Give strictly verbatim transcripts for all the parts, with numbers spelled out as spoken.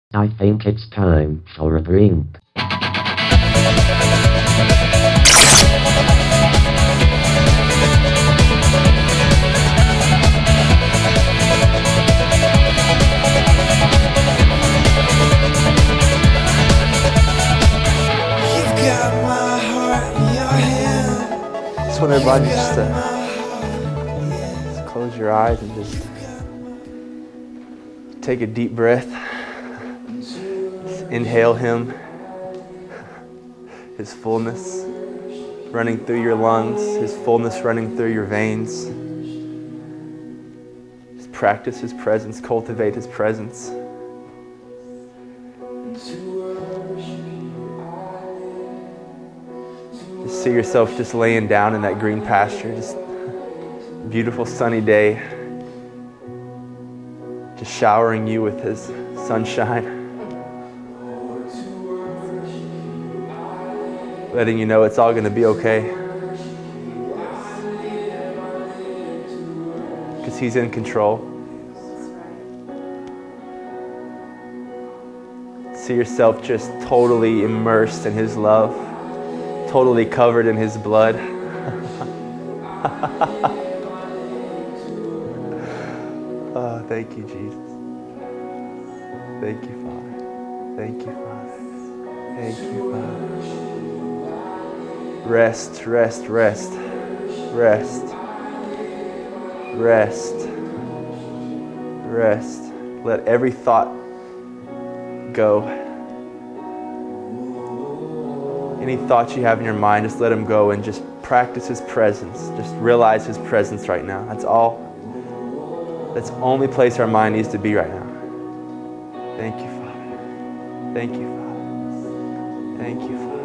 I think it's time for a drink. Just want everybody just to just close your eyes and just take a deep breath. Just inhale Him, His fullness running through your lungs, His fullness running through your veins. Just practice His presence, cultivate His presence. Just see yourself just laying down in that green pasture, just beautiful sunny day, just showering you with His sunshine, letting you know it's all going to be okay, because He's in control. See yourself just totally immersed in His love, totally covered in His blood. Oh, thank you, Jesus. Thank you, Father. Thank you, Father. Thank you, Father. Rest, rest, rest, rest, rest, rest. Let every thought go. Any thoughts you have in your mind, just let them go and just practice His presence. Just realize His presence right now. That's all. That's the only place our mind needs to be right now. Thank you, Father. Thank you, Father. Thank you, Father.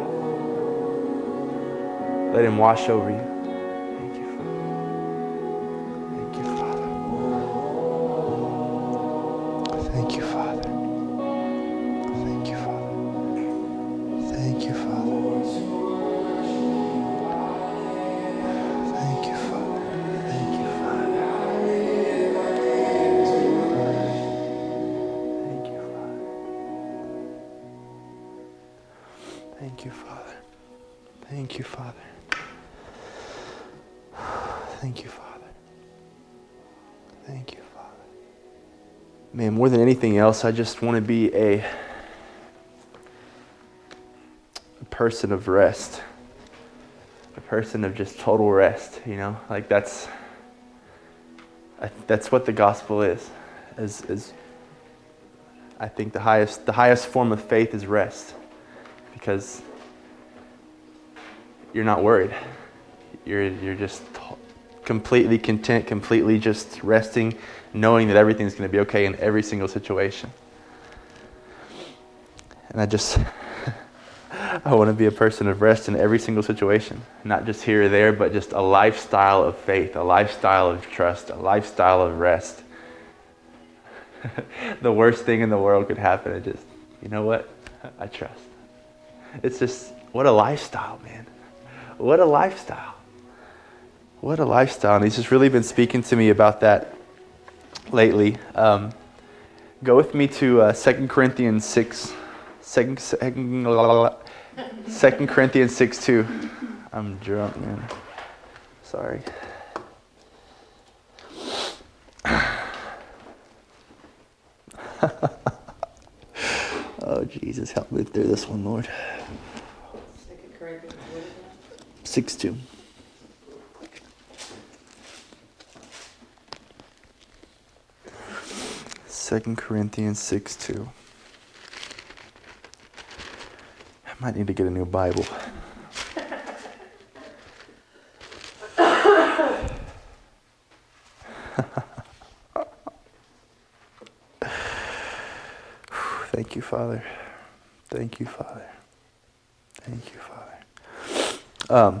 Let Him wash over you. Thank you, Father. Thank you, Father. Thank you, Father. Thank you, Father. Thank you, Father. Thank you, Father. Thank you, Father. Thank you, Father. Thank you, Father. Thank you, Father. Thank you, Father. Thank you, Father. Man, more than anything else, I just want to be a, a person of rest. A person of just total rest, you know? Like that's I, that's what the gospel is. Is is I think the highest the highest form of faith is rest. Because you're not worried. You're you're just completely content, completely just resting, knowing that everything's going to be okay in every single situation. And I just, I want to be a person of rest in every single situation. Not just here or there, but just a lifestyle of faith, a lifestyle of trust, a lifestyle of rest. The worst thing in the world could happen. I just, you know what? I trust. It's just, what a lifestyle, man. What a lifestyle. What a lifestyle. And He's just really been speaking to me about that lately. Um, go with me to uh, Second Corinthians six. Second, second, Second Corinthians six two. I'm drunk, man. Sorry. Oh, Jesus, help me through this one, Lord. Second Corinthians six two. Second Corinthians six two. I might need to get a new Bible. Thank you, Father. Thank you, Father. Thank you, Father. Um,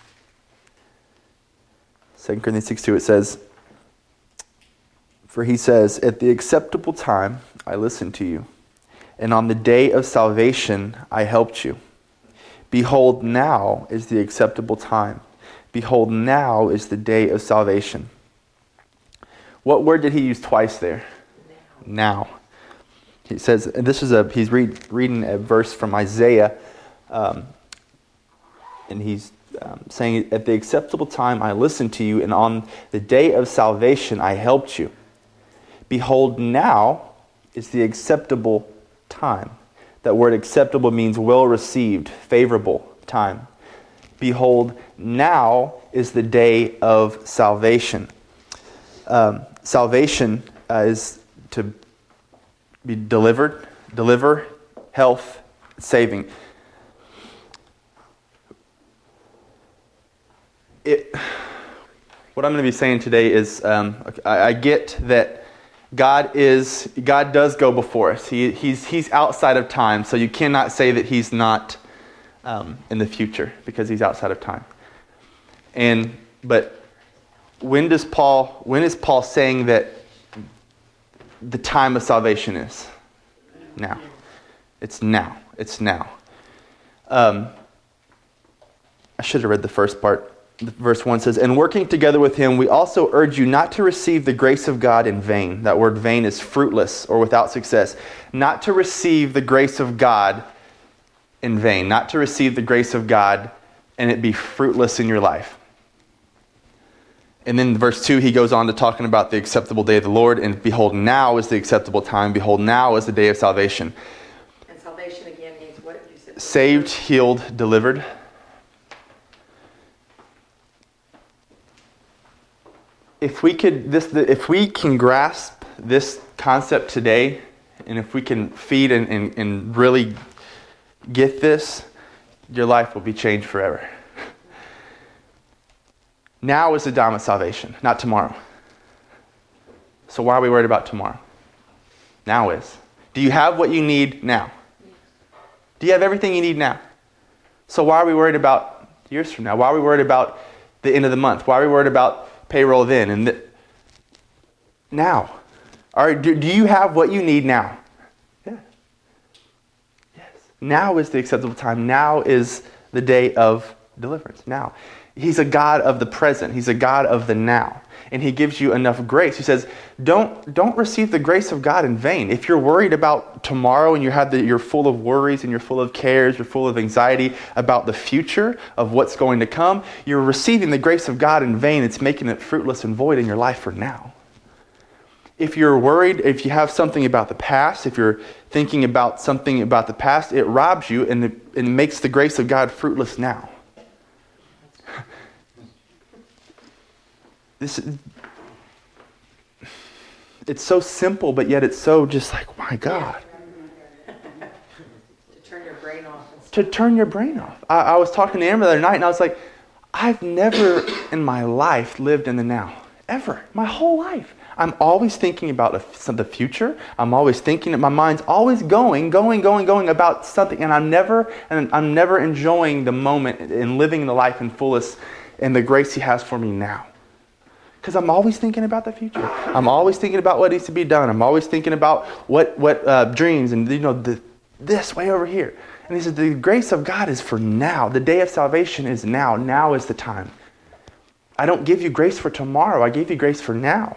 Second Corinthians six two, it says, "For He says, at the acceptable time I listened to you, and on the day of salvation I helped you. Behold, now is the acceptable time. Behold, now is the day of salvation." What word did He use twice there? Now. He says, and this is a, he's read, reading a verse from Isaiah, um, and he's um, saying, at the acceptable time I listened to you, and on the day of salvation I helped you. Behold, now is the acceptable time. That word acceptable means well received, favorable time. Behold, now is the day of salvation. Um, salvation uh, is to be delivered, deliver, health, saving. It, what I'm going to be saying today is, um, I, I get that God is, God does go before us. He, he's, he's outside of time, so you cannot say that He's not um, in the future because He's outside of time. And but when does Paul? When is Paul saying that the time of salvation is? Now. It's now. It's now. Um, I should have read the first part. Verse one says, and working together with him, we also urge you not to receive the grace of God in vain. That word vain is fruitless or without success. Not to receive the grace of God in vain. Not to receive the grace of God and it be fruitless in your life. And then verse two, he goes on to talking about the acceptable day of the Lord. And behold, now is the acceptable time. Behold, now is the day of salvation. And salvation again means what you said? Saved, healed, delivered. If we could, this, if we can grasp this concept today, and if we can feed and, and, and really get this, your life will be changed forever. Now is the time of salvation, not tomorrow. So why are we worried about tomorrow? Now is. Do you have what you need now? Do you have everything you need now? So why are we worried about years from now? Why are we worried about the end of the month? Why are we worried about payroll then and th- now? All right, do, do you have what you need now? Yeah. Yes. Now is the acceptable time. Now is the day of deliverance. Now. He's a God of the present. He's a God of the now. And He gives you enough grace. He says, don't, don't receive the grace of God in vain. If you're worried about tomorrow and you have the, you're full of worries and you're full of cares, you're full of anxiety about the future of what's going to come, you're receiving the grace of God in vain. It's making it fruitless and void in your life for now. If you're worried, if you have something about the past, if you're thinking about something about the past, it robs you and it, it makes the grace of God fruitless now. This is, it's so simple, but yet it's so just like, my God. To turn your brain off. To turn your brain off. I, I was talking to Amber the other night, and I was like, I've never in my life lived in the now. Ever. My whole life. I'm always thinking about the future. I'm always thinking, my mind's always going, going, going, going about something, and I'm never, and I'm never enjoying the moment and living the life in fullest and the grace He has for me now. Because I'm always thinking about the future. I'm always thinking about what needs to be done. I'm always thinking about what what uh, dreams and, you know, the, this way over here. And He says the grace of God is for now. The day of salvation is now. Now is the time. I don't give you grace for tomorrow. I gave you grace for now.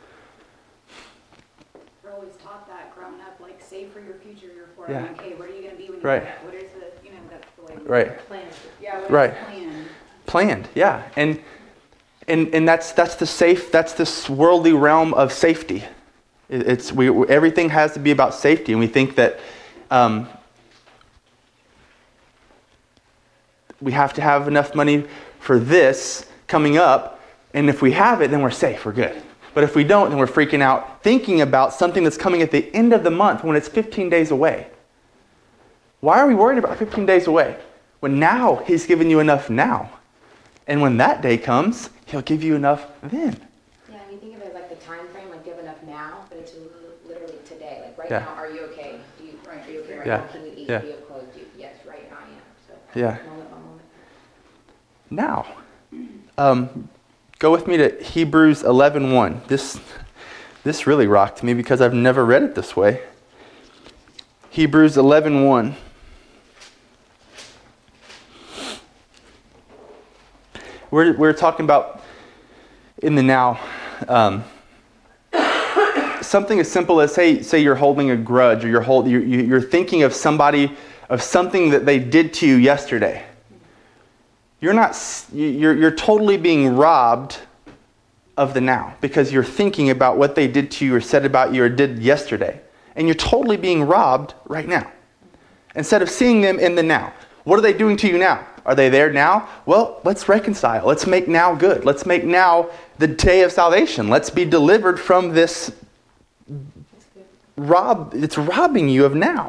We're always taught that growing up, like save for your future, your four Yeah. oh one k. What are you going to be when you Right. grow up? What is the, you know, that's the way we Right. plan. Yeah, what Right. is the plan? Planned, yeah. And and and that's that's the safe, that's this worldly realm of safety. It, it's we everything has to be about safety, and we think that um, we have to have enough money for this coming up, and if we have it, then we're safe, we're good. But if we don't, then we're freaking out thinking about something that's coming at the end of the month when it's fifteen days away. Why are we worried about fifteen days away? When now He's given you enough now. And when that day comes, He'll give you enough then. Yeah, and you think of it like the time frame, like you have enough now, but it's literally today. Like right Yeah. now, are you okay? Do you, are you okay right Yeah. now? Can you eat? Yeah. Do you have clothes? Do you, yes, right now I am. So Yeah. moment by moment. Now, um, go with me to Hebrews eleven one. This, this really rocked me because I've never read it this way. Hebrews eleven one. We're, we're talking about in the now. Um, something as simple as, say, say you're holding a grudge, or you're, hold, you're, you're thinking of somebody, of something that they did to you yesterday. You're not, you're, you're totally being robbed of the now because you're thinking about what they did to you or said about you or did yesterday. And you're totally being robbed right now. Instead of seeing them in the now. What are they doing to you now? Are they there now? Well, let's reconcile. Let's make now good. Let's make now the day of salvation. Let's be delivered from this rob. It's robbing you of now.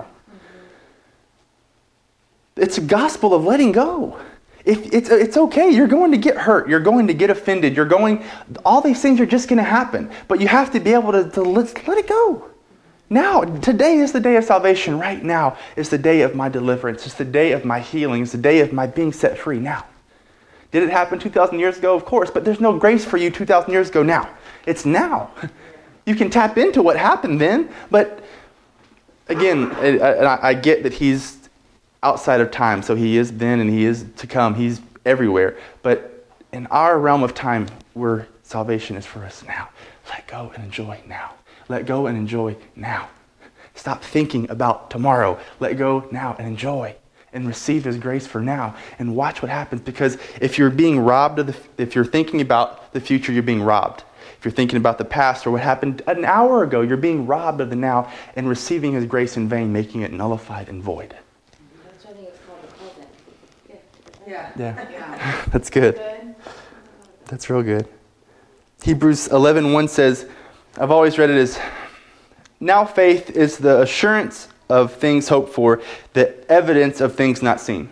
It's a gospel of letting go. If it's it's okay. You're going to get hurt. You're going to get offended. You're going. All these things are just going to happen. But you have to be able to, to let, let it go. Now, today is the day of salvation. Right now is the day of my deliverance. It's the day of my healing. It's the day of my being set free now. Did it happen two thousand years ago? Of course, but there's no grace for you two thousand years ago now. It's now. You can tap into what happened then, but again, I, I get that he's outside of time, so he is then and he is to come. He's everywhere. But in our realm of time, where salvation is for us now, let go and enjoy now. Let go and enjoy now. Stop thinking about tomorrow. Let go now and enjoy and receive His grace for now and watch what happens. Because if you're being robbed of the, if you're thinking about the future, you're being robbed. If you're thinking about the past or what happened an hour ago, you're being robbed of the now and receiving His grace in vain, making it nullified and void. That's why I think it's called the present. Yeah. Yeah, Yeah. that's good. That's real good. Hebrews eleven one says, I've always read it as, now faith is the assurance of things hoped for, the evidence of things not seen.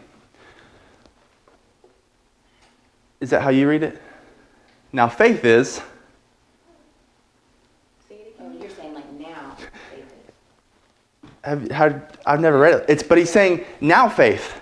Is that how you read it? Now faith is... Oh, you're saying like now. faith is. Have, how, I've never read it. It's, but he's saying, now faith.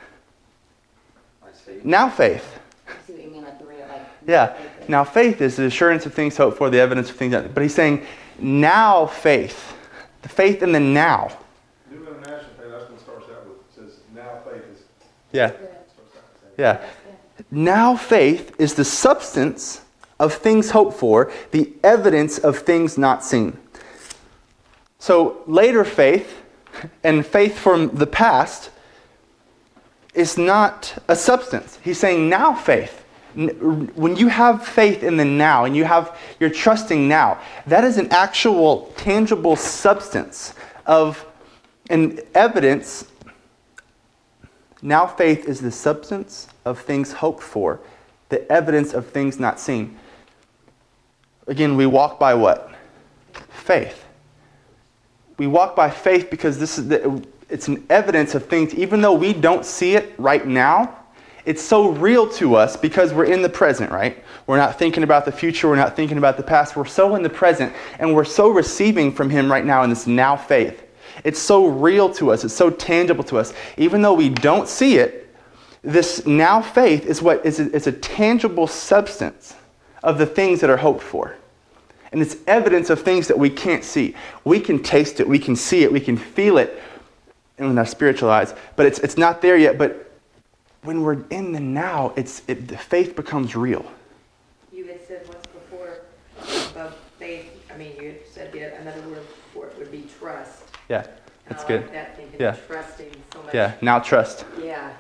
Now faith. I see what you mean, like you read it like... Yeah. faith is. Now faith is the assurance of things hoped for, the evidence of things not. But he's saying, now faith. The faith in the now. New International Faith, that's what it starts out with. It says, now faith is... Yeah. Good. starts out with that. Yeah. Now faith is the substance of things hoped for, the evidence of things not seen. So later faith and faith from the past is not a substance. He's saying now faith. When you have faith in the now and you have, you're trusting now, that is an actual tangible substance of an evidence. Now faith is the substance of things hoped for, the evidence of things not seen. Again, we walk by what? Faith. We walk by faith because this is the, it's an evidence of things, even though we don't see it right now. It's so real to us because we're in the present, right? We're not thinking about the future. We're not thinking about the past. We're so in the present, and we're so receiving from Him right now in this now faith. It's so real to us. It's so tangible to us. Even though we don't see it, this now faith is what is a, it's a tangible substance of the things that are hoped for. And it's evidence of things that we can't see. We can taste it. We can see it. We can feel it in our spiritual eyes. But it's it's not there yet. But when we're in the now, it's it, the faith becomes real. You had said once before about faith, I mean, you had said the, another word for it would be trust. Yeah, And that's I good. like that, thinking Yeah. trusting so much. Yeah, now trust. Yeah.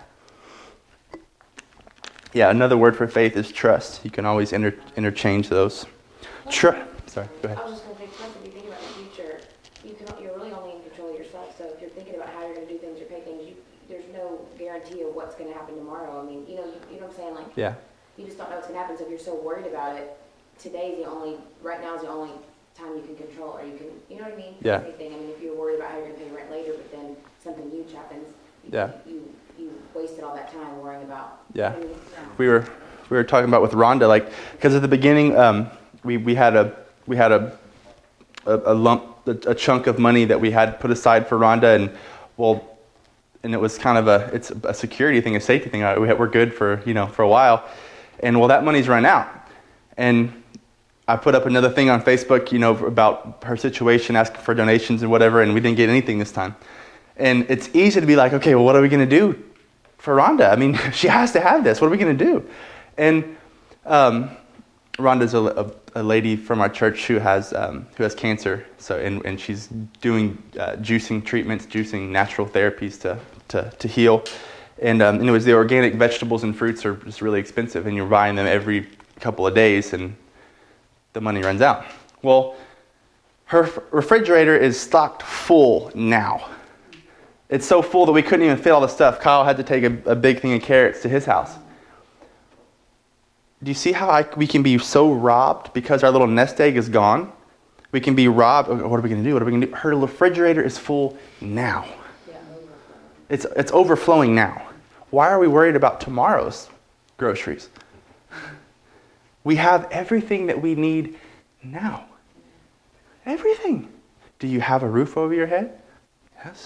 Yeah, another word for faith is trust. You can always inter- interchange those. Tr- Sorry, go ahead. I was just going to say, trust, if you think about the future, you can, you're really only in control of yourself. So if you're thinking about how you're going to do things or pay things, you, there's no guarantee of what's going to happen tomorrow. I mean, you know, you, you know what I'm saying? Like, Yeah, you just don't know what's going to happen. So if you're so worried about it, today's the only, right now is the only time you can control, or you can, you know what I mean? Yeah. Anything. I mean, if you're worried about how you're going to pay rent later, but then something huge happens, you, Yeah. you, you wasted all that time worrying about. Yeah. You know what I mean? Yeah. we were we were talking about with Rhonda, like, because at the beginning, um, we we had a we had a a, a lump a, a chunk of money that we had put aside for Rhonda, and well, and it was kind of a it's a security thing, a safety thing. Uh, we had, we're good for you know for a while, and well, that money's run out, and I put up another thing on Facebook, you know, about her situation, asking for donations and whatever, and we didn't get anything this time. And it's easy to be like, okay, well, what are we going to do for Rhonda? I mean, she has to have this. What are we going to do? And um, Rhonda's a, a, a lady from our church who has um, who has cancer. So and, and she's doing uh, juicing treatments, juicing natural therapies to to, to heal. And um, and it was the organic vegetables and fruits are just really expensive, and you're buying them every couple of days, and the money runs out. Well, her refrigerator is stocked full now. It's so full that we couldn't even fit all the stuff. Kyle had to take a, a big thing of carrots to his house. Do you see how I, we can be so robbed because our little nest egg is gone? We can be robbed. What are we going to do? What are we going to do? Her refrigerator is full now. It's it's overflowing now. Why are we worried about tomorrow's groceries? We have everything that we need now. Everything. Do you have a roof over your head? Yes.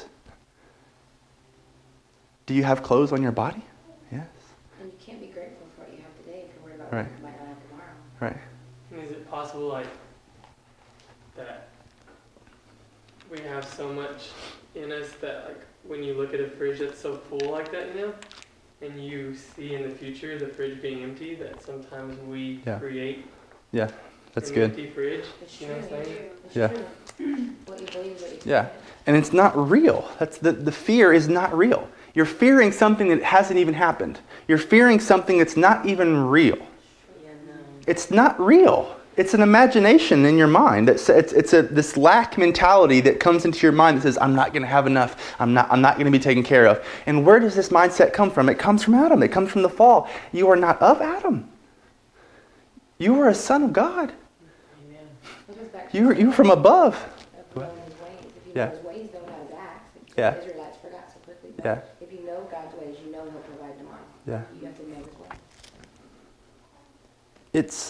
Do you have clothes on your body? Yes. And you can't be grateful for what you have today if you're worried about Right. what you might not have tomorrow. Right. And is it possible, like, that we have so much in us that, like, when you look at a fridge that's so full like that, you know, and you see in the future the fridge being empty, that sometimes we Yeah. create Yeah, that's an good. empty fridge, It's you know what I'm true. saying? It's Yeah. true. What you believe is what you Yeah. create. And it's not real. That's the, the fear is not real. You're fearing something that hasn't even happened. You're fearing something that's not even real. It's not real. It's an imagination in your mind. It's, it's, it's a, this lack mentality that comes into your mind that says, I'm not going to have enough. I'm not, I'm not going to be taken care of. And where does this mindset come from? It comes from Adam. It comes from the fall. You are not of Adam. You are a son of God. It goes back to You, you're from above. of knowing his ways. If you Yeah. know his ways, don't know his acts. Yeah. The Israelites forgot so quickly. But Yeah. if you know God's ways, you know he'll provide tomorrow. Yeah. You have to know his ways. It's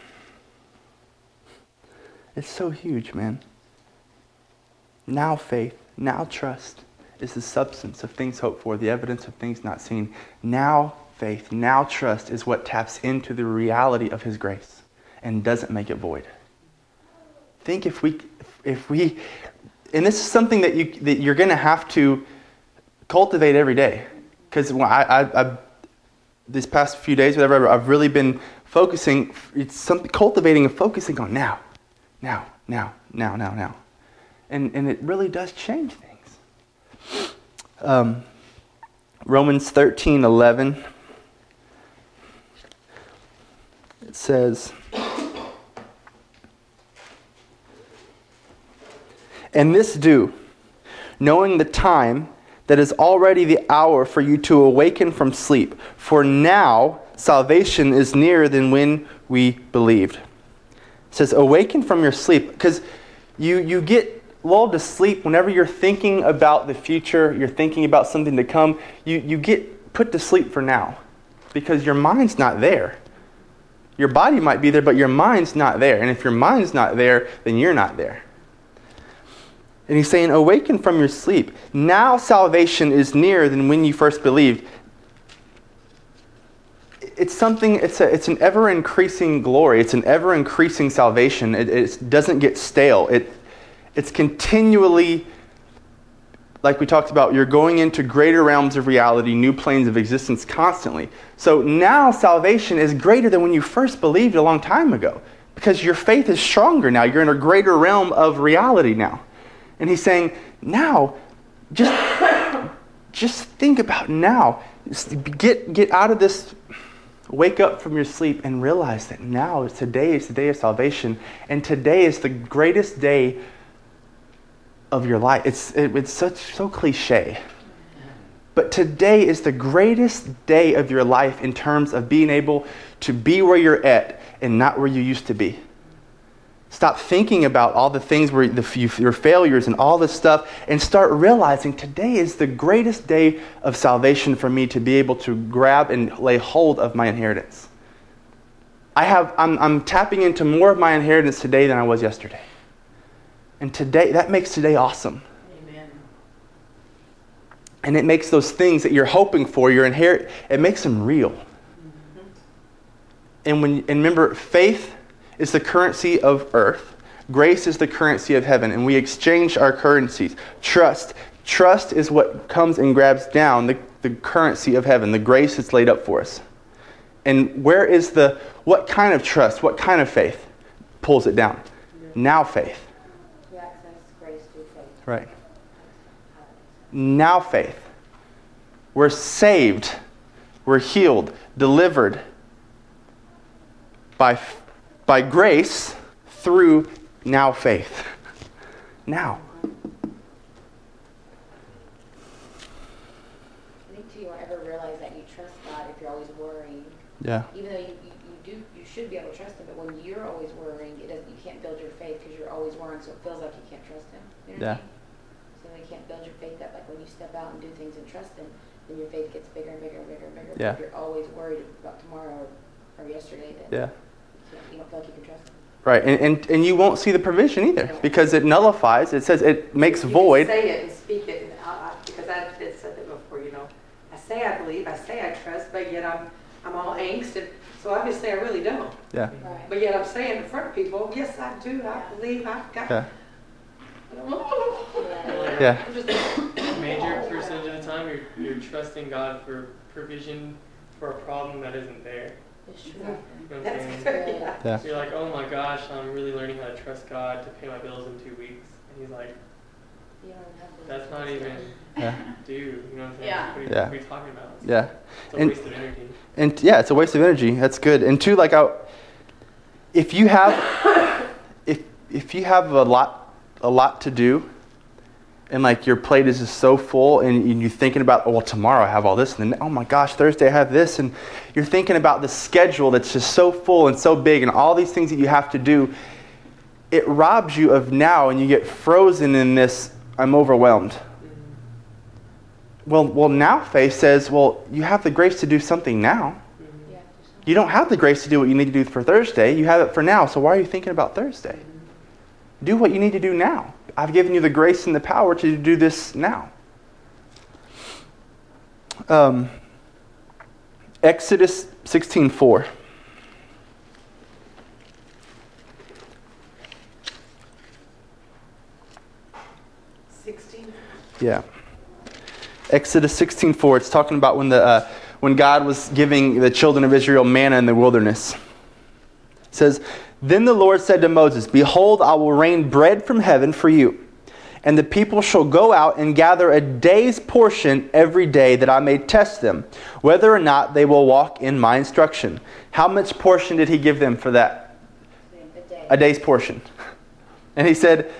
it's so huge, man. Now faith, now trust is the substance of things hoped for, the evidence of things not seen. Now faith, now trust is what taps into the reality of his grace and doesn't make it void. Think if we if we and this is something that you that you're going to have to cultivate every day, because I, I I these past few days, whatever, I've really been focusing, it's something, cultivating and focusing on now, now, now, now, now, now. And and it really does change things. Um, Romans thirteen eleven, it says, and this do, knowing the time, that is already the hour for you to awaken from sleep. For now, salvation is nearer than when we believed. It says, awaken from your sleep. Because you, you get lulled to sleep whenever you're thinking about the future, you're thinking about something to come, you, you get put to sleep for now. Because your mind's not there. Your body might be there, but your mind's not there. And if your mind's not there, then you're not there. And he's saying, awaken from your sleep. Now salvation is nearer than when you first believed. It's something, it's a, it's an ever-increasing glory. It's an ever-increasing salvation. It, it doesn't get stale. It, it's continually, like we talked about, you're going into greater realms of reality, new planes of existence constantly. So now salvation is greater than when you first believed a long time ago. Because your faith is stronger now. You're in a greater realm of reality now. And he's saying, now, just, just think about now. Get, get out of this, wake up from your sleep and realize that now, today is the day of salvation. And today is the greatest day of your life. It's, it, it's such so cliche. But today is the greatest day of your life in terms of being able to be where you're at and not where you used to be. Stop thinking about all the things where the, your failures and all this stuff, and start realizing today is the greatest day of salvation for me to be able to grab and lay hold of my inheritance. I have, I'm, I'm tapping into more of my inheritance today than I was yesterday. And today, that makes today awesome. Amen. And it makes those things that you're hoping for, your inherit, it makes them real. Mm-hmm. And when, and remember, faith is the currency of earth. Grace is the currency of heaven, and we exchange our currencies. Trust. Trust is what comes and grabs down the, the currency of heaven, the grace that's laid up for us. And where is the, what kind of trust, what kind of faith? pulls it down. Now faith. You access grace through faith. Right. Now faith. We're saved. We're healed, delivered by, by grace through now faith. Now. I think too, you won't ever realize that you trust God if you're always worrying. Yeah. Even though you, you, you do, you should be able to trust Him, but when you're always worrying, it doesn't. You can't build your faith because you're always worrying, so it feels like you can't trust Him. You know what Yeah. I mean? So you can't build your faith up. Like when you step out and do things and trust Him, then your faith gets bigger and bigger and bigger and bigger. Yeah. But if you're always worried about tomorrow or, or yesterday, then Yeah. you, can't, you don't feel like you can trust Him. Right. And, and and you won't see the provision either because it nullifies. It says it makes You void. can say it and speak it, and I, I, because I've been said that before. You know, I say I believe, I say I trust, but yet I'm I'm all angst, and so obviously I really don't. Yeah. Right. But yet I'm saying in front of people, yes, I do. I believe I've got. Yeah. Yeah. Yeah. I'm just, Major percentage of the time, you're, you're trusting God for provision for a problem that isn't there. It's true. You know what I'm that's saying? good. Yeah. Yeah. So you're like, oh my gosh, I'm really learning how to trust God to pay my bills in two weeks. And He's like, You don't have to. that's not even Yeah. due. You know what I'm saying? Yeah. What are you, Yeah. what are you talking about? It's, Yeah. it's a And- waste of energy. And yeah, it's a waste of energy. That's good. And two, like, I, if you have, if if you have a lot, a lot to do, and like your plate is just so full, and you're thinking about, oh, well, tomorrow I have all this, and then oh my gosh, Thursday I have this, and you're thinking about the schedule that's just so full and so big, and all these things that you have to do. It robs you of now, and you get frozen in this. I'm overwhelmed. Well, well, now faith says, well, you have the grace to do something now. Yeah, You don't have the grace to do what you need to do for Thursday. You have it for now. So why are you thinking about Thursday? Do what you need to do now. I've given you the grace and the power to do this now. Um, Exodus sixteen four. Sixteen. Yeah. Exodus sixteen four. It's talking about when the uh, when God was giving the children of Israel manna in the wilderness. It says, "Then the Lord said to Moses, Behold, I will rain bread from heaven for you, and the people shall go out and gather a day's portion every day, that I may test them, whether or not they will walk in my instruction." How much portion did he give them for that? a day. A day's portion. And he said,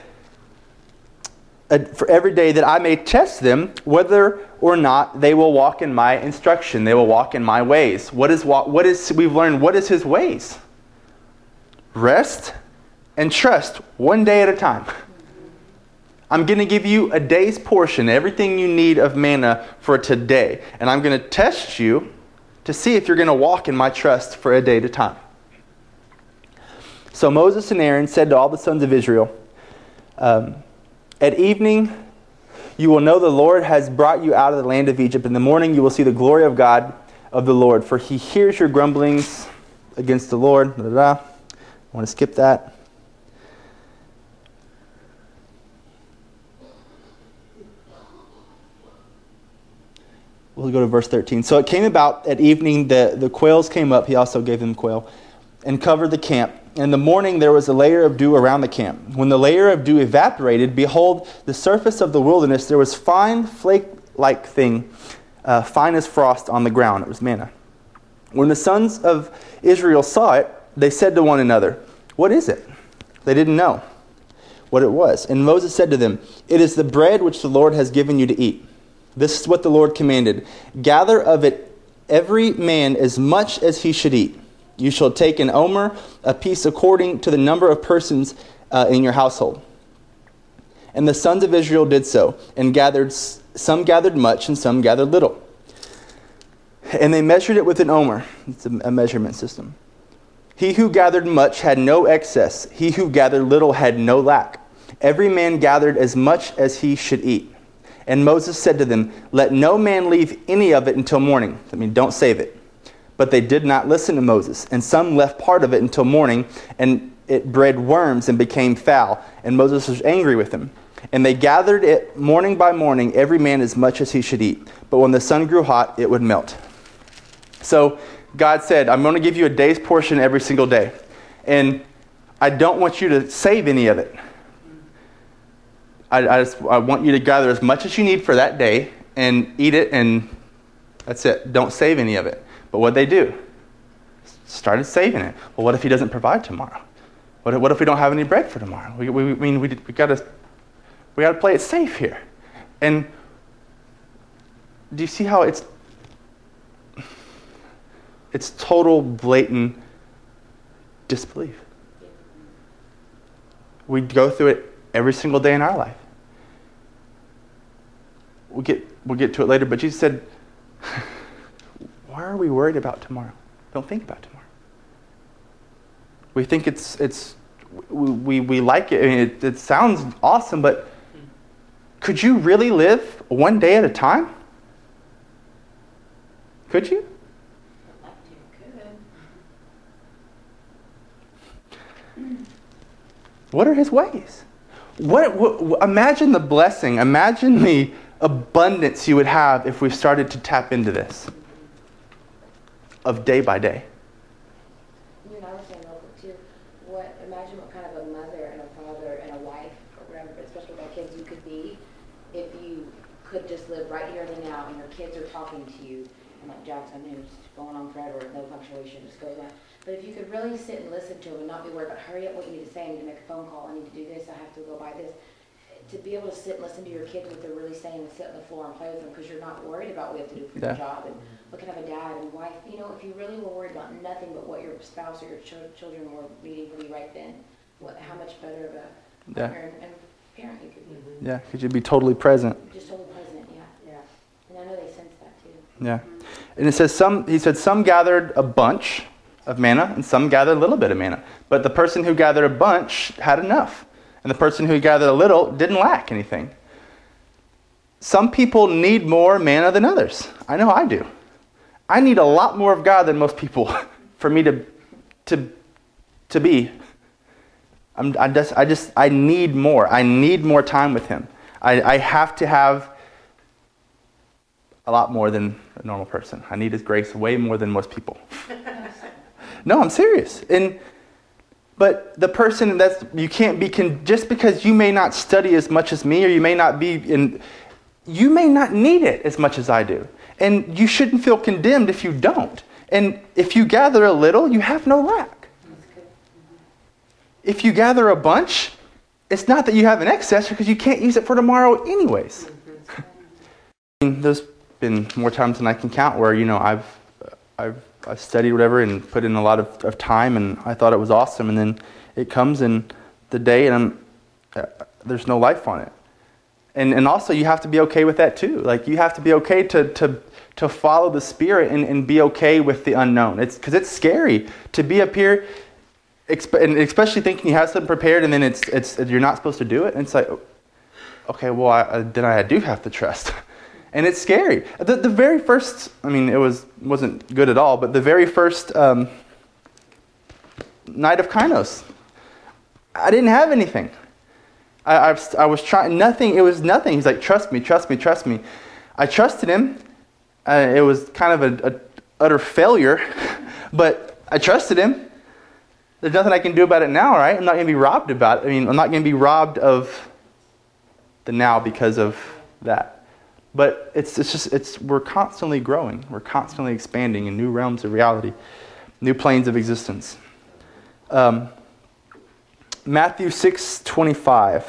for every day, that I may test them whether or not they will walk in my instruction. They will walk in my ways. What is what is we've learned? What is His ways? Rest and trust one day at a time. I'm going to give you a day's portion, everything you need of manna for today, and I'm going to test you to see if you're going to walk in my trust for a day at a time. So Moses and Aaron said to all the sons of Israel, um, "At evening you will know the Lord has brought you out of the land of Egypt. In the morning you will see the glory of God of the Lord, for He hears your grumblings against the Lord." Da, da, da. I want to skip that. We'll go to verse thirteen. "So it came about at evening that the quails came up," he also gave them quail, "and covered the camp. In the morning there was a layer of dew around the camp. When the layer of dew evaporated, behold, the surface of the wilderness, there was fine flake-like thing, uh, fine as frost on the ground." It was manna. "When the sons of Israel saw it, they said to one another, 'What is it?' They didn't know what it was. And Moses said to them, 'It is the bread which the Lord has given you to eat. This is what the Lord commanded. Gather of it every man as much as he should eat. You shall take an omer, a piece according to the number of persons uh, in your household.' And the sons of Israel did so, and gathered. Some gathered much, and some gathered little. And they measured it with an omer." It's a, a measurement system. "He who gathered much had no excess. He who gathered little had no lack. Every man gathered as much as he should eat. And Moses said to them, 'Let no man leave any of it until morning.'" I mean, don't save it. "But they did not listen to Moses, and some left part of it until morning, and it bred worms and became foul. And Moses was angry with them. And they gathered it morning by morning, every man as much as he should eat. But when the sun grew hot, it would melt." So God said, "I'm going to give you a day's portion every single day. And I don't want you to save any of it. I, I just I want you to gather as much as you need for that day and eat it, and that's it. Don't save any of it. But what they do, started saving it. Well, what if he doesn't provide tomorrow? What if, what if we don't have any bread for tomorrow? We, we, we mean we we gotta we gotta play it safe here. And do you see how it's it's total blatant disbelief? We go through it every single day in our life. We'll get we'll get to it later, but Jesus said, why are we worried about tomorrow? Don't think about tomorrow. We think it's it's we we, we like it. I mean, it. It sounds awesome, but could you really live one day at a time? Could you? I'd like to, could. What are his ways? What, what imagine the blessing, imagine the abundance you would have if we started to tap into this of day by day. You and I were saying real quick too, what, imagine what kind of a mother and a father and a wife, or whatever, but especially with our kids, you could be if you could just live right here and now and your kids are talking to you, and like Jackson, who's going on forever, no punctuation, just goes on. But if you could really sit and listen to them and not be worried about, hurry up what you need to say, I need to make a phone call, I need to do this, I have to go buy this. To be able to sit and listen to your kids, what they're really saying, and sit on the floor and play with them, because you're not worried about what you have to do for Yeah. your job and what kind of a dad and wife. You know, if you really were worried about nothing but what your spouse or your ch- children were needing from you right then, what, how much better of a Yeah. partner and, and parent you could be. Yeah, could you be totally present? Just totally present, yeah. Yeah. And I know they sense that too. Yeah. And it says some he said some gathered a bunch of manna and some gathered a little bit of manna. But the person who gathered a bunch had enough. And the person who gathered a little didn't lack anything. Some people need more manna than others. I know I do. I need a lot more of God than most people for me to to to be. I'm, I just I just I need more. I need more time with Him. I, I have to have a lot more than a normal person. I need His grace way more than most people. No, I'm serious. And but the person that's you can't be con- just because you may not study as much as me, or you may not be in, you may not need it as much as I do, and you shouldn't feel condemned if you don't. And if you gather a little, you have no lack. If you gather a bunch, it's not that you have an excess, because you can't use it for tomorrow anyways. I mean, there's been more times than I can count where you know I've I've I studied whatever and put in a lot of, of time, and I thought it was awesome, and then it comes in the day and I'm, uh, there's no life on it. And and also you have to be okay with that too. Like you have to be okay to to to follow the Spirit and, and be okay with the unknown. It's because it's scary to be up here, exp- and especially thinking you have something prepared, and then it's it's you're not supposed to do it. And it's like, okay, well I, then I do have to trust. And it's scary. The the very first, I mean, it was wasn't good at all. But the very first um, night of Kainos, I didn't have anything. I, I I was trying nothing. It was nothing. He's like, trust me, trust me, trust me. I trusted him. Uh, it was kind of a, a utter failure, but I trusted him. There's nothing I can do about it now, right? I'm not going to be robbed about it. I mean, I'm not going to be robbed of the now because of that. But it's it's just it's we're constantly growing, we're constantly expanding in new realms of reality, new planes of existence. Um, Matthew six twenty-five.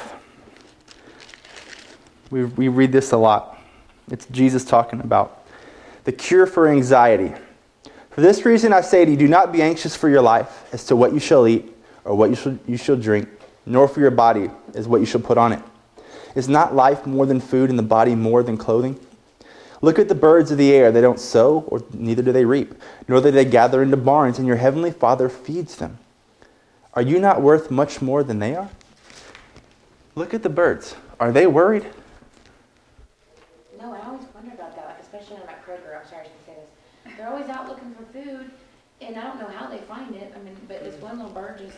We we read this a lot. It's Jesus talking about the cure for anxiety. For this reason I say to you, do not be anxious for your life as to what you shall eat or what you shall you shall drink, nor for your body as what you shall put on it. Is not life more than food and the body more than clothing? Look at the birds of the air. They don't sow, or neither do they reap, nor do they gather into barns, and your heavenly Father feeds them. Are you not worth much more than they are? Look at the birds. Are they worried? No, I always wonder about that, like especially when I'm at Kroger. I'm sorry I should say this. They're always out looking for food, and I don't know how they find it. I mean, but this one little bird just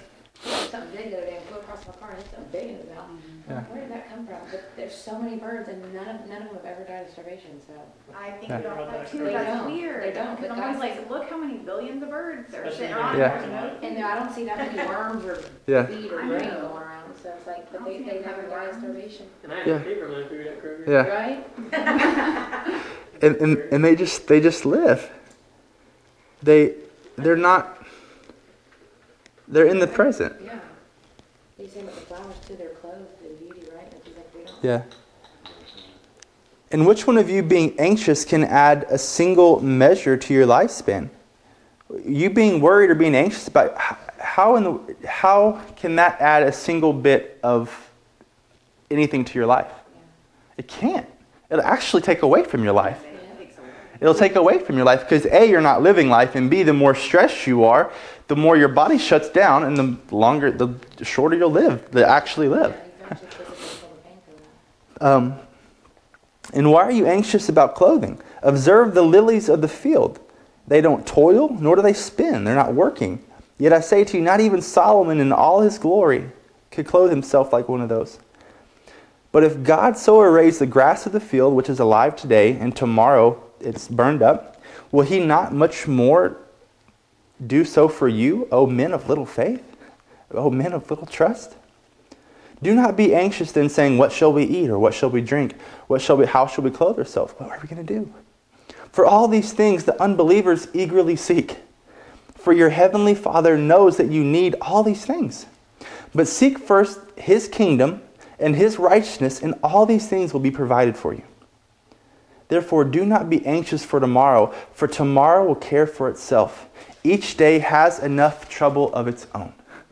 hit something big the other day, and flew across my car and hit something big in the mouth. Yeah. Where did that come from? But there's so many birds, and none of none of them have ever died of starvation. So I think Yeah. about that too. They That's don't. weird. They don't, Because but I'm always God like, look how many billions of birds are Especially sitting when around. Yeah. You know? and there, I don't see that many worms or Yeah. feet or I grain know. going around. So it's like, I but don't they, see they any never kind of die of worms. starvation, And I had Yeah. a paper my food at Kroger. Yeah. right? And, and and they just they just live. They they're not. They're in the present. Yeah. You say about the flowers too, they're clothed in beauty, right? Like, he's like, we don't. Yeah. And which one of you being anxious can add a single measure to your lifespan? You being worried or being anxious about h- how in the how can that add a single bit of anything to your life? It can't. It'll actually take away from your life. It'll take away from your life because A, you're not living life, and B, the more stressed you are, the more your body shuts down, and the longer, the shorter you'll live, to actually live. Yeah, you actually physically feel the pain for that. Um, and why are you anxious about clothing? Observe the lilies of the field. They don't toil, nor do they spin. They're not working. Yet I say to you, not even Solomon in all his glory could clothe himself like one of those. But if God so arrays the grass of the field, which is alive today, and tomorrow it's burned up, will he not much more do so for you, O men of little faith? O men of little trust? Do not be anxious then, saying, what shall we eat, or what shall we drink? What shall we, how shall we clothe ourselves? What are we going to do? For all these things the unbelievers eagerly seek. For your heavenly Father knows that you need all these things. But seek first his kingdom and his righteousness, and all these things will be provided for you. Therefore, do not be anxious for tomorrow, for tomorrow will care for itself. Each day has enough trouble of its own.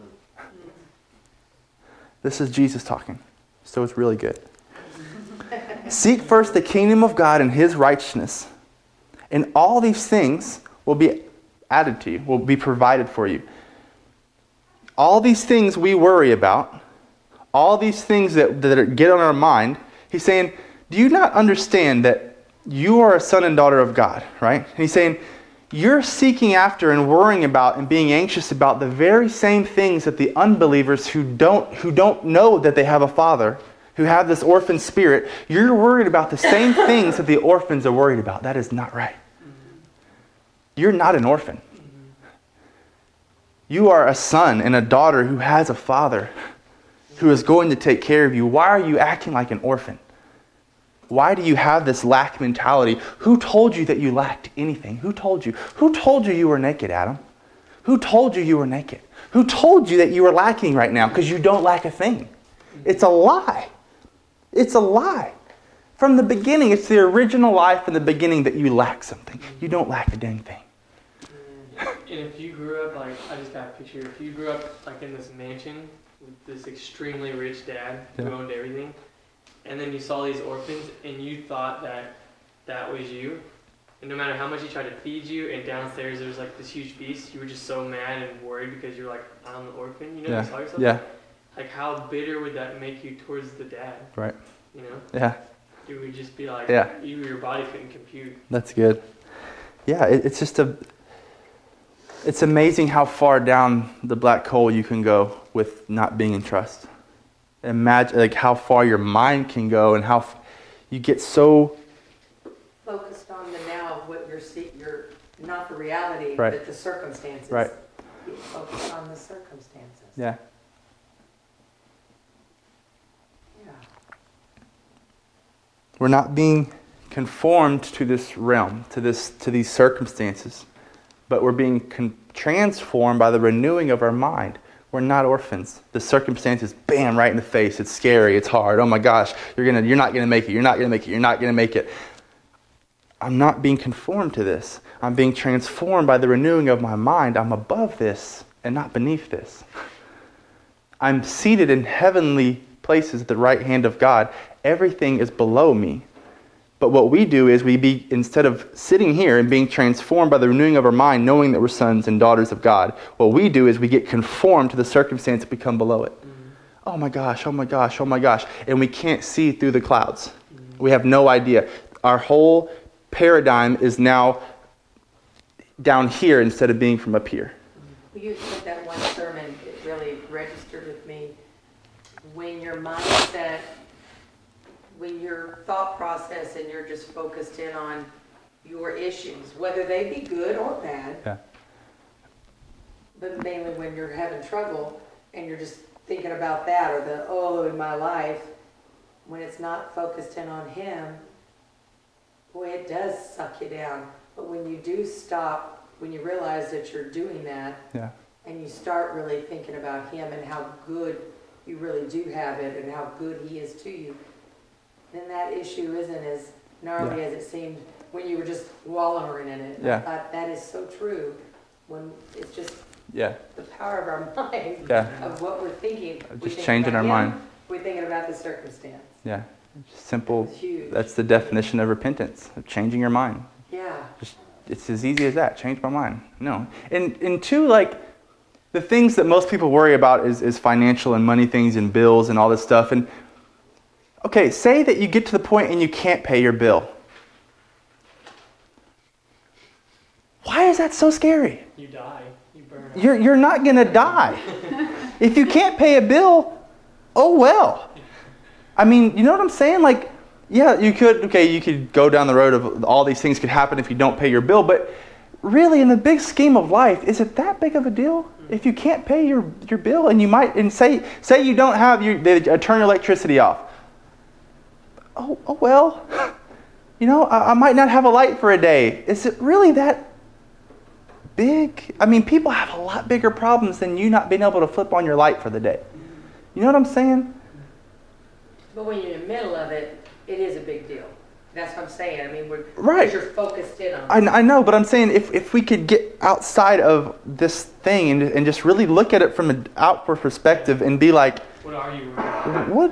This is Jesus talking, so it's really good. Seek first the kingdom of God and his righteousness, and all these things will be added to you, will be provided for you. All these things we worry about, all these things that, that get on our mind, he's saying, do you not understand that you are a son and daughter of God, right? And he's saying, you're seeking after and worrying about and being anxious about the very same things that the unbelievers who don't who don't know that they have a father, who have this orphan spirit, you're worried about the same things that the orphans are worried about. That is not right. You're not an orphan. You are a son and a daughter who has a father who is going to take care of you. Why are you acting like an orphan? Why do you have this lack mentality? Who told you that you lacked anything? Who told you? Who told you you were naked, Adam? Who told you you were naked? Who told you that you were lacking right now? Because you don't lack a thing. It's a lie. It's a lie. From the beginning, it's the original lie from the beginning that you lack something. You don't lack a dang thing. And if you grew up, like, I just got a picture, if you grew up, like, in this mansion with this extremely rich dad who Yeah. owned everything, and then you saw these orphans, and you thought that that was you, and no matter how much he tried to feed you, and downstairs there was, like, this huge feast, you were just so mad and worried because you're like, I'm the orphan, you know, Yeah. you saw yourself? Yeah. Like, how bitter would that make you towards the dad, Right. you know? Yeah. You would just be like, Yeah. you, your body couldn't compute. That's good. Yeah, it, it's just a... It's amazing how far down the black hole you can go with not being in trust. Imagine like how far your mind can go and how f- you get so... Focused on the now of what you're see, you're not the reality, Right. but the circumstances. Right. Get focused on the circumstances. Yeah. Yeah. We're not being conformed to this realm, to this, to these circumstances, but we're being con- transformed by the renewing of our mind. We're not orphans. The circumstances, bam, right in the face. It's scary. It's hard. Oh my gosh, you're gonna, you're not gonna make it. You're not gonna make it. You're not gonna make it. I'm not being conformed to this. I'm being transformed by the renewing of my mind. I'm above this and not beneath this. I'm seated in heavenly places at the right hand of God. Everything is below me. But what we do is we be, instead of sitting here and being transformed by the renewing of our mind, knowing that we're sons and daughters of God, what we do is we get conformed to the circumstance that we come below it. Mm-hmm. Oh my gosh, oh my gosh, oh my gosh. And we can't see through the clouds. Mm-hmm. We have no idea. Our whole paradigm is now down here instead of being from up here. Well, you said that one sermon, it really registered registered with me. When your mindset, when your thought process and you're just focused in on your issues, whether they be good or bad, Yeah. but mainly when you're having trouble and you're just thinking about that or the, oh, in my life, when it's not focused in on him, boy, it does suck you down. But when you do stop, when you realize that you're doing that, Yeah. and you start really thinking about him and how good you really do have it and how good he is to you, then that issue isn't as gnarly Yeah. as it seemed when you were just wallowing in it. Yeah. I thought that is so true. When it's just Yeah. the power of our mind, Yeah. of what we're thinking. Of We just think changing about our him, mind. We're thinking about the circumstance. Yeah. Just simple. It's huge. That's the definition of repentance, of changing your mind. Yeah. Just, it's as easy as that. Change my mind. No. And, and two, like, the things that most people worry about is, is financial and money things and bills and all this stuff. And, okay, say that you get to the point and you can't pay your bill. Why is that so scary? You die. You burn out. You're, you're not going to die. If you can't pay a bill, oh well. I mean, you know what I'm saying? Like, yeah, you could, okay, you could go down the road of all these things could happen if you don't pay your bill, but really in the big scheme of life, is it that big of a deal? If you can't pay your, your bill and you might, and say say you don't have, your, they turn your electricity off. Oh, oh well, you know, I, I might not have a light for a day. Is it really that big? I mean, people have a lot bigger problems than you not being able to flip on your light for the day. You know what I'm saying? But when you're in the middle of it, it is a big deal. That's what I'm saying. I mean, we're, Right. because you're focused in on I, I know, but I'm saying if, if we could get outside of this thing and, and just really look at it from an outward perspective and be like, What are you worried about? what,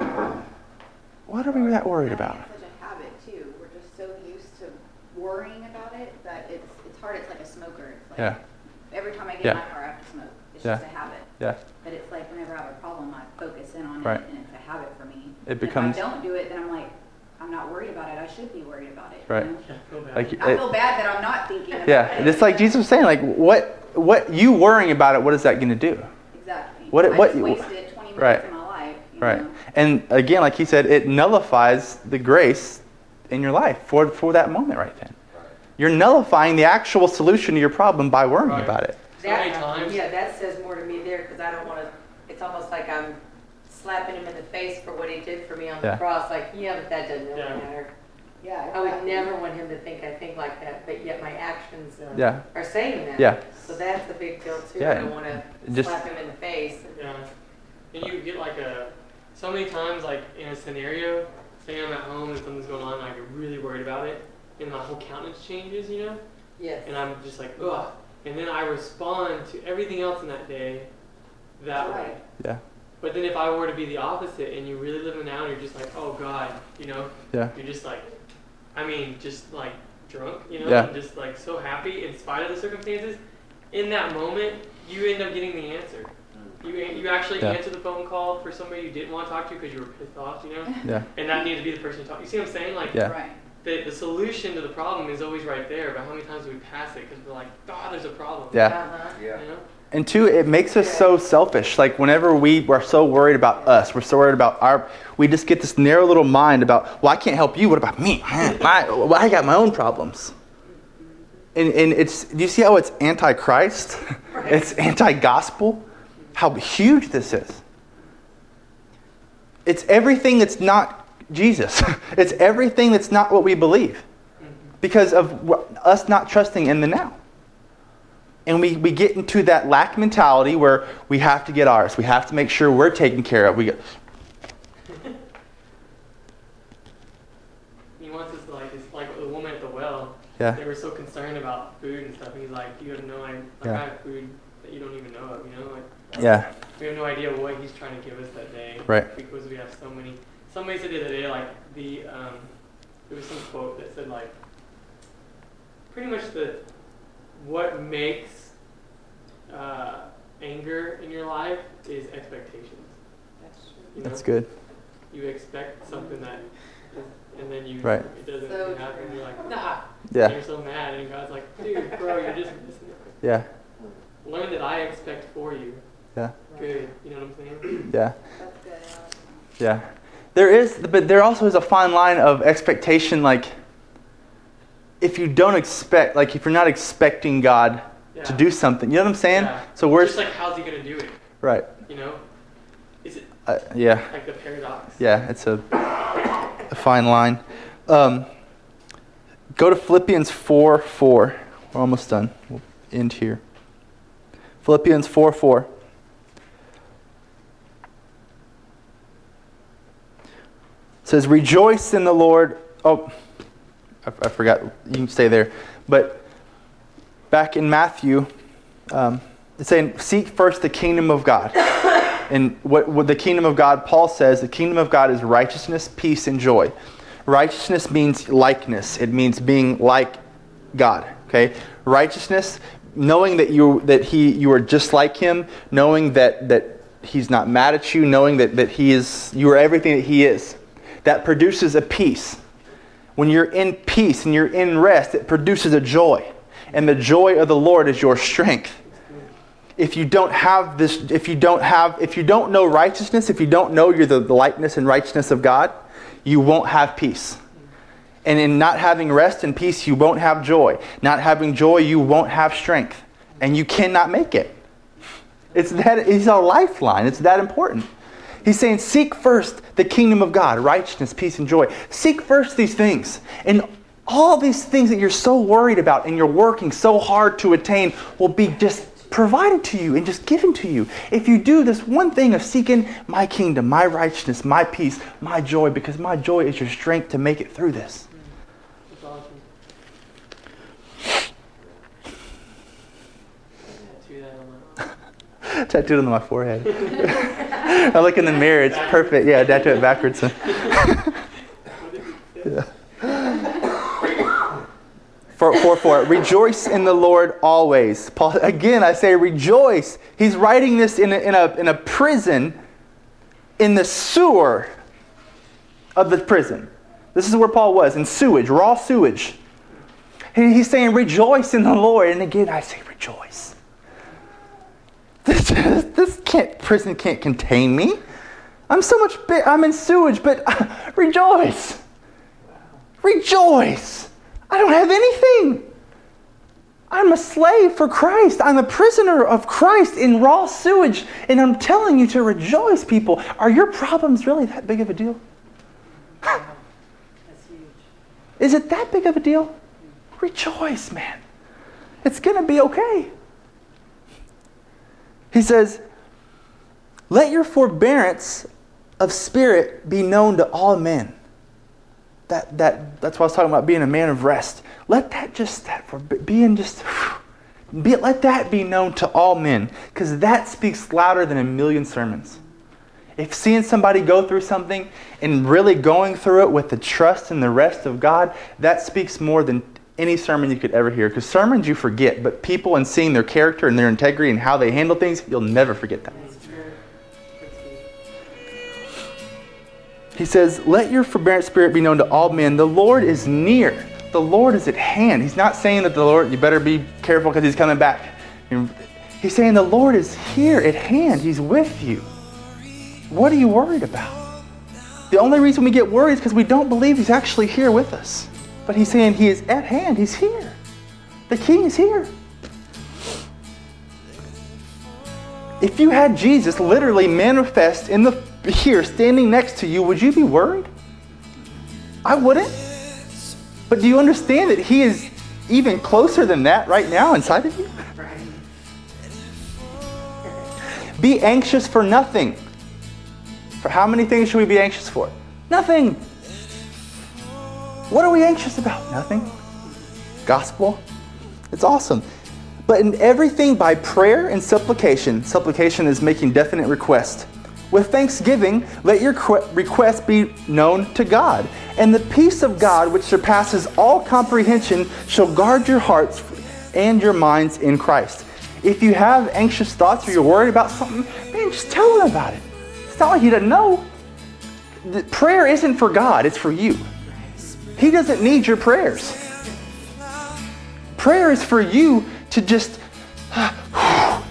what are we that worried about? It's such a habit too. We're just so used to worrying about it that it's it's hard. It's like a smoker. It's like Yeah. every time I get Yeah. in my car, I have to smoke. It's Yeah. just a habit. Yeah, But it's like whenever I have a problem, I focus in on Right. it, and it's a habit for me. It And becomes- If I don't do it, then I'm like, I'm not worried about it. I should be worried about it. you Right. know? Yeah, I feel bad. like I it, feel bad that I'm not thinking about yeah. it. And it's like Jesus was saying, like what what you worrying about it, what is that going to do? Exactly. What- I what- just wasted twenty minutes right. of my life. You Right. know? And again, like he said, it nullifies the grace in your life for for that moment right then. You're nullifying the actual solution to your problem by worrying Right. about it. So many that. times. Yeah, that says more to me there because I don't want to. It's almost like I'm slapping him in the face for what he did for me on the Yeah. cross. Like, yeah, but that doesn't really Yeah. matter. Yeah. I would exactly. never want him to think I think like that, but yet my actions uh, Yeah. are saying that. Yeah. So that's a big deal too. Yeah, I don't want to just- slap him in the face. Yeah. And you get like a, so many times like in a scenario, say I'm at home and something's going on and I get really worried about it and my whole countenance changes, you know? Yes. And I'm just like, ugh. And then I respond to everything else in that day that way. Right. Yeah. But then if I were to be the opposite and you really live in now and you're just like, oh God, you know? Yeah. You're just like, I mean, just like drunk, you know? Yeah. And just like so happy in spite of the circumstances. In that moment, you end up getting the answer. You you actually Yeah. answer the phone call for somebody you didn't want to talk to because you were pissed off, you know? Yeah. And that needed to be the person to talk. You see what I'm saying? Like, Yeah. Right. the, the solution to the problem is always right there, but how many times do we pass it because we're like, God, there's a problem. Yeah. Uh-huh. You know? And two, it makes us so selfish. Like whenever we are so worried about us, we're so worried about our, we just get this narrow little mind about, well, I can't help you. What about me? My, well, I got my own problems. And, and it's, do you see how it's anti-Christ? Right. It's anti-gospel? How huge this is. It's everything that's not Jesus. It's everything that's not what we believe. Because of wh- us not trusting in the now. And we, we get into that lack mentality where we have to get ours. We have to make sure we're taken care of. We get, He wants us to like, it's like the woman at the well. yeah, They were so concerned about food and stuff. And he's like, you have no idea. Like, Yeah. I have food that you don't even know of, you know? Like, yeah, we have no idea what he's trying to give us that day. Right. Because we have so many. Somebody said the other day, like, the, um, there was some quote that said, like, pretty much the, what makes uh, anger in your life is expectations. That's true. You know? that's good. You expect something that, is, and then you, Right. it doesn't So happen. true. You're like, nah. And Yeah, you're so mad, and God's like, dude, bro, you're just missing it. yeah, Learn that I expect for you. yeah, good. You know what I'm saying? Yeah. That's good. Alex. Yeah. There is, but there also is a fine line of expectation. Like, if you don't expect, like, if you're not expecting God Yeah. to do something, you know what I'm saying? Yeah. So we're just like, how's he gonna do it? right. You know? Is it Uh, yeah. like the paradox? Yeah. It's a, a fine line. Um, go to Philippians four four. We're almost done. We'll end here. Philippians four four. It says, rejoice in the Lord. Oh, I, I forgot. You can stay there. But back in Matthew, um, it's saying, seek first the kingdom of God. And what, what the kingdom of God, Paul says, the kingdom of God is righteousness, peace, and joy. Righteousness means likeness. It means being like God. Okay? Righteousness, knowing that you that he you are just like him, knowing that that he's not mad at you, knowing that, that he is you are everything that he is. That produces a peace. When you're in peace and you're in rest, it produces a joy. And the joy of the Lord is your strength. If you don't have this, if you don't have, if you don't know righteousness, if you don't know you're the, the likeness and righteousness of God, you won't have peace. And in not having rest and peace, you won't have joy. Not having joy, you won't have strength. And you cannot make it. It's that, it's a lifeline. It's that important. He's saying, seek first the kingdom of God, righteousness, peace, and joy. Seek first these things. And all these things that you're so worried about and you're working so hard to attain will be just provided to you and just given to you. If you do this one thing of seeking my kingdom, my righteousness, my peace, my joy, because my joy is your strength to make it through this. That's awesome. Tattoo that on my- Tattooed on my forehead. I look in the mirror, it's perfect. Yeah, tattoo it backwards. Yeah. Four, four, four. Rejoice in the Lord always. Paul, again, I say rejoice. He's writing this in a, in a, in a prison, in the sewer of the prison. This is where Paul was, in sewage, raw sewage. And he's saying rejoice in the Lord. And again, I say rejoice. This, this can't, prison can't contain me. I'm so much big, I'm in sewage, but uh, rejoice. Rejoice. I don't have anything. I'm a slave for Christ. I'm a prisoner of Christ in raw sewage. And I'm telling you to rejoice, people. Are your problems really that big of a deal? That's huge. Is it that big of a deal? Rejoice, man. It's going to be okay. He says, let your forbearance of spirit be known to all men. That, that, that's why I was talking about being a man of rest. Let that just, that for being just, be, let that be known to all men. Because that speaks louder than a million sermons. If seeing somebody go through something and really going through it with the trust and the rest of God, that speaks more than any sermon you could ever hear. Because sermons you forget, but people and seeing their character and their integrity and how they handle things, you'll never forget that. He says, let your forbearance spirit be known to all men. The Lord is near. The Lord is at hand. He's not saying that the Lord, you better be careful because he's coming back. He's saying the Lord is here at hand. He's with you. What are you worried about? The only reason we get worried is because we don't believe he's actually here with us. But he's saying he is at hand. He's here. The King is here. If you had Jesus literally manifest in the here standing next to you, would you be worried? I wouldn't. But do you understand that he is even closer than that right now inside of you? Be anxious for nothing. For how many things should we be anxious for? Nothing. What are we anxious about? Nothing. Gospel. It's awesome. But in everything by prayer and supplication. Supplication is making definite request. With thanksgiving, let your request be known to God. And the peace of God, which surpasses all comprehension, shall guard your hearts and your minds in Christ. If you have anxious thoughts or you're worried about something, man, just tell him about it. It's not like he doesn't know. The prayer isn't for God, it's for you. He doesn't need your prayers. Prayer is for you to just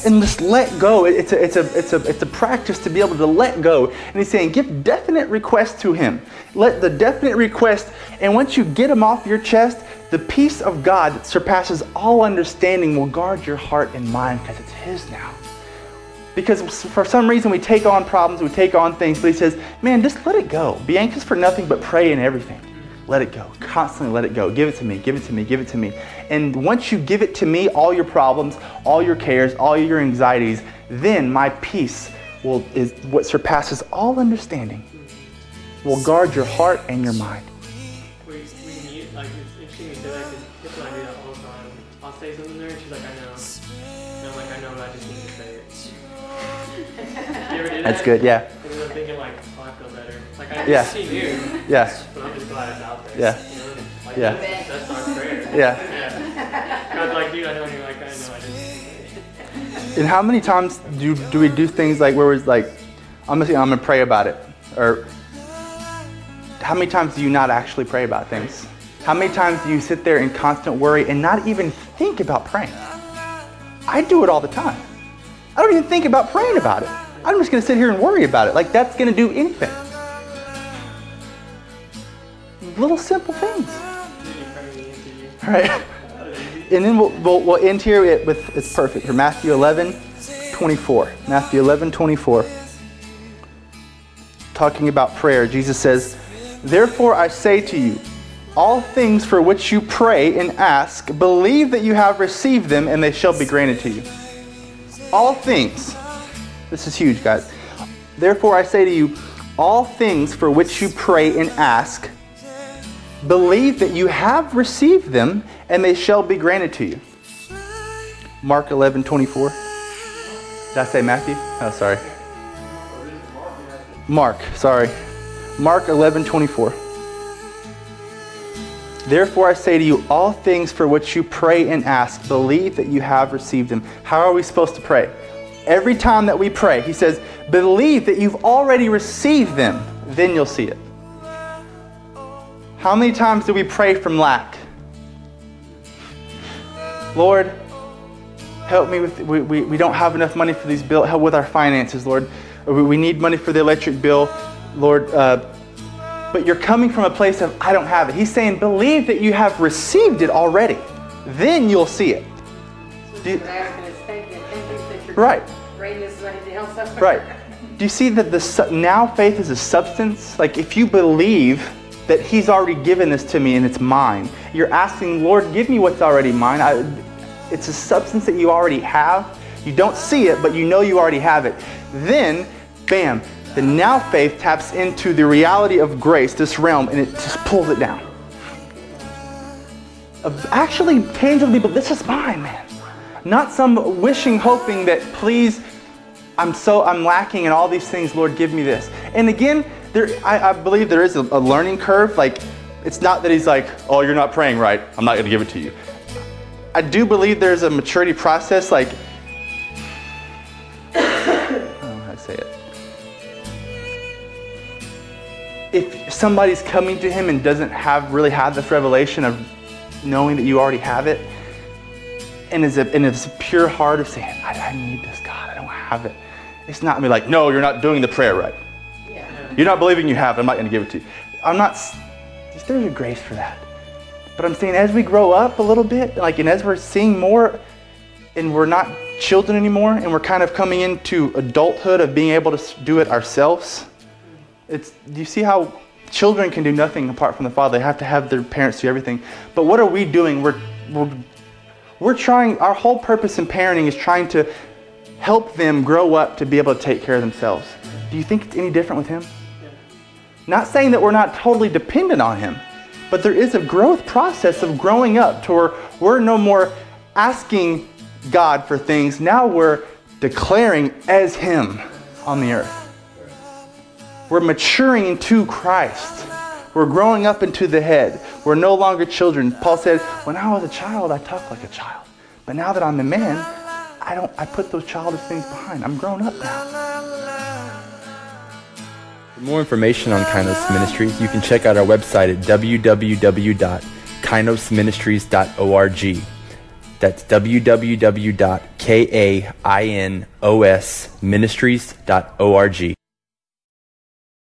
and just let go. It's a, it's a, it's a, it's a practice to be able to let go. And he's saying, give definite requests to him. Let the definite request, and once you get them off your chest, the peace of God that surpasses all understanding will guard your heart and mind because it's his now. Because for some reason we take on problems, we take on things, but he says, man, just let it go. Be anxious for nothing, but pray in everything. Let it go. Constantly let it go. Give it to me, give it to me, give it to me. And once you give it to me, all your problems, all your cares, all your anxieties, then my peace will is what surpasses all understanding, will guard your heart and your mind. We, we meet, like, it's interesting you say that because Tiff and I do that all the time. I'll say something to her and she's like, I know. And I'm like, I know, but I just need to say it. You ever do that? That's good, yeah. And then I'm thinking like, oh, I feel better. Like, I Yeah. she knew. Yeah. But I'm just glad it's out there. Yeah. You know? Like, Yeah. That's, that's our prayer. Yeah. Yeah. God's like, dude, I know. And you're like, I know, I just need to say it. And how many times do do we do things like where it's like, I'm gonna say, I'm gonna pray about it, or how many times do you not actually pray about things? How many times do you sit there in constant worry and not even think about praying? I do it all the time. I don't even think about praying about it. I'm just gonna sit here and worry about it. Like that's gonna do anything. Little simple things. Did you pray me into you? All right. And then we'll, we'll, we'll end here it with, it's perfect, for Matthew eleven twenty-four. Matthew eleven twenty-four. Talking about prayer, Jesus says, therefore I say to you, all things for which you pray and ask, believe that you have received them and they shall be granted to you. All things. This is huge, guys. Therefore I say to you, all things for which you pray and ask, believe that you have received them and they shall be granted to you. Mark eleven twenty-four. Did I say Matthew? Oh, sorry. Mark, sorry. Mark eleven twenty-four. Therefore I say to you, all things for which you pray and ask, believe that you have received them. How are we supposed to pray? Every time that we pray, he says, believe that you've already received them, then you'll see it. How many times do we pray from lack? Lord, help me with, we, we, we don't have enough money for these bills, help with our finances, Lord. Or we, we need money for the electric bill, Lord. Uh, but you're coming from a place of, I don't have it. He's saying, believe that you have received it already. Then you'll see it. Do you, right. Right. Do you see that the now faith is a substance? Like if you believe that he's already given this to me and it's mine, you're asking, Lord, give me what's already mine. I, it's a substance that you already have. You don't see it, but you know you already have it. Then, bam, the now faith taps into the reality of grace, this realm, and it just pulls it down. Of actually tangibly, but this is mine, man. Not some wishing, hoping that please, I'm so, I'm lacking in all these things, Lord, give me this. And again, there, I, I believe there is a, a learning curve. Like, it's not that he's like, oh, you're not praying right, I'm not going to give it to you. I do believe there's a maturity process, like, I don't know how to say it. If somebody's coming to him and doesn't have really have this revelation of knowing that you already have it, and it's a, and it's a pure heart of saying, I, I need this, God, I don't have it. It's not me like, no, you're not doing the prayer right. Yeah. You're not believing you have it, I'm not going to give it to you. I'm not, there's a grace for that. But I'm saying as we grow up a little bit, like, and as we're seeing more, and we're not children anymore, and we're kind of coming into adulthood of being able to do it ourselves, it's, do you see how children can do nothing apart from the Father? They have to have their parents do everything. But what are we doing? We're, we're, we're trying, our whole purpose in parenting is trying to help them grow up to be able to take care of themselves. Do you think it's any different with him? Yeah. Not saying that we're not totally dependent on him, but there is a growth process of growing up to where we're no more asking God for things. Now we're declaring as him on the earth. We're maturing into Christ. We're growing up into the head. We're no longer children. Paul said, when I was a child, I talked like a child. But now that I'm a man, I don't. I put those childish things behind. I'm grown up now. For more information on Kainos Ministries, you can check out our website at w w w dot kainos ministries dot org. That's w w w dot kinos ministries dot org.